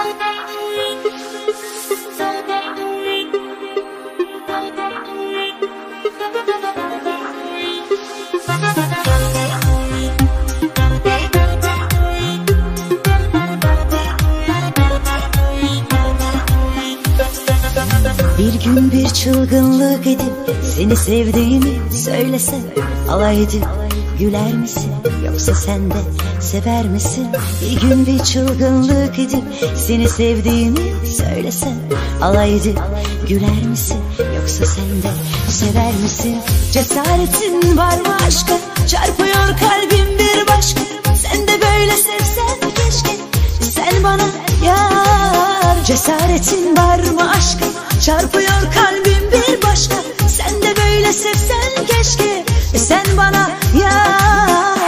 Bir gün bir çılgınlık edip seni sevdiğimi söylesem, alay edip güler misin, yoksa sen de sever misin? Bir gün bir çılgınlık edip seni sevdiğimi söylesem, alay edip güler misin, yoksa sen de sever misin? Cesaretin var mı aşka, çarpıyor kalbim bir başka. Sen de böyle sevsen keşke, sen bana yar. Cesaretin var mı aşka, çarpıyor kalbim bir başka. Sen de böyle sevsen keşke, sen bana yar.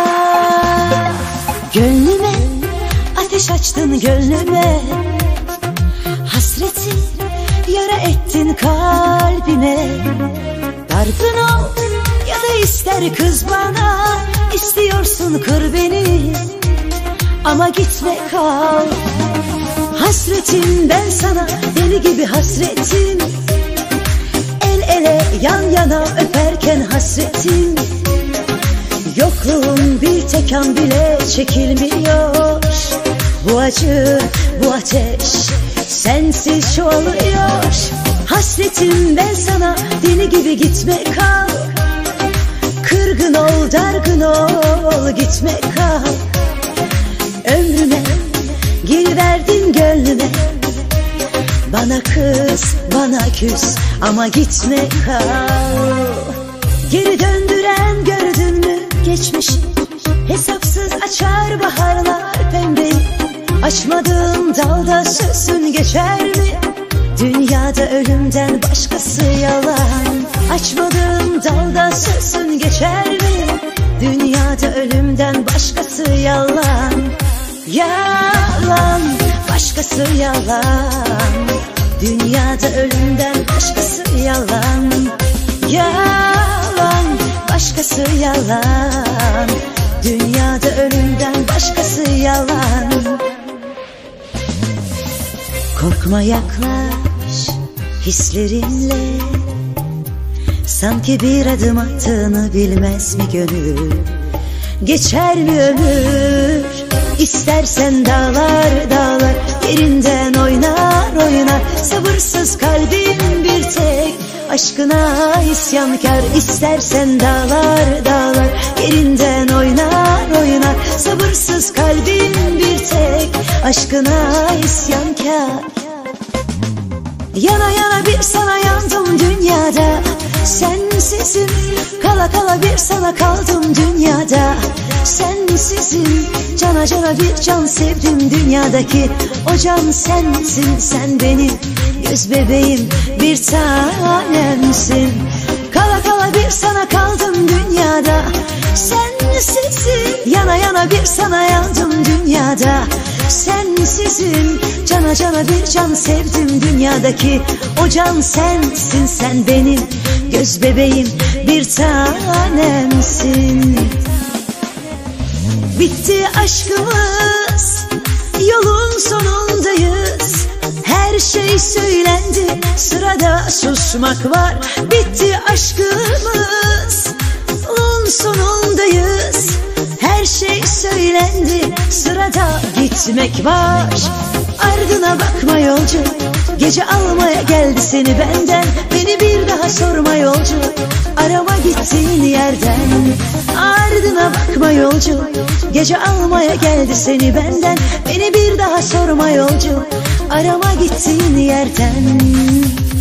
Gönlüme ateş açtın, gönlüme hasreti yara ettin kalbime. Dargın ol ya da ister kız bana, istiyorsun kır beni ama gitme kal. Hasretim ben sana, deli gibi hasretim. El ele yan yana öperken hasretim. Yokluğun bir tek an bile çekilmiyor. Bu acı, bu ateş sensiz çoğalıyor. Hasretim ben sana, deli gibi gitme kal. Kırgın ol, dargın ol, gitme kal. Ömrüme gir verdin, gönlüme. Bana kız, bana küs ama gitme kal. Geri döndüren gördün mü geçmişi? Hesapsız açar baharlar pembeyi. Açmadığım dalda sözün geçer mi? Dünyada ölümden başkası yalan. Açmadığım dalda sözün geçer mi? Dünyada ölümden başkası yalan. Yalan, başkası yalan. Dünyada ölümden başkası yalan. Yalan, başkası yalan. Dünyada ölümden başkası yalan. Korkma, yaklaş hislerinle. Sanki bir adım attığını bilmez mi gönül? Geçer mi ömür? İstersen dağlar dağlar yerinden oynar oynar. Sabırsız kalbim bir tek aşkına isyankar. İstersen dağlar dağlar yerinden oynar oynar. Sabırsız kalbim bir tek aşkına isyankar. Yana yana bir sana yandım dünyada. Sensizim kala kala bir sana kaldım dünyada. Sensizim cana cana bir can sevdim dünyadaki. O can sensin, sen benim göz bebeğim, bir tanemsin. Kala kala bir sana kaldım dünyada. Sensizim yana yana bir sana yandım dünyada. Sensizim cana cana bir can sevdim dünyadaki. O can sensin, sen benim göz bebeğim, bir tanemsin. Bitti aşkımız, yolun sonundayız. Her şey söylendi, sırada susmak var. Bitti aşkımız, yolun sonundayız. Her şey söylendi, sırada gitmek var. Ardına bakma yolcu, gece almaya geldi seni benden. Beni bir daha sorma yolcu, arama gittiğin yerden. Ardına bakma yolcu, gece almaya geldi seni benden. Beni bir daha sorma yolcu, arama gittiğin yerden.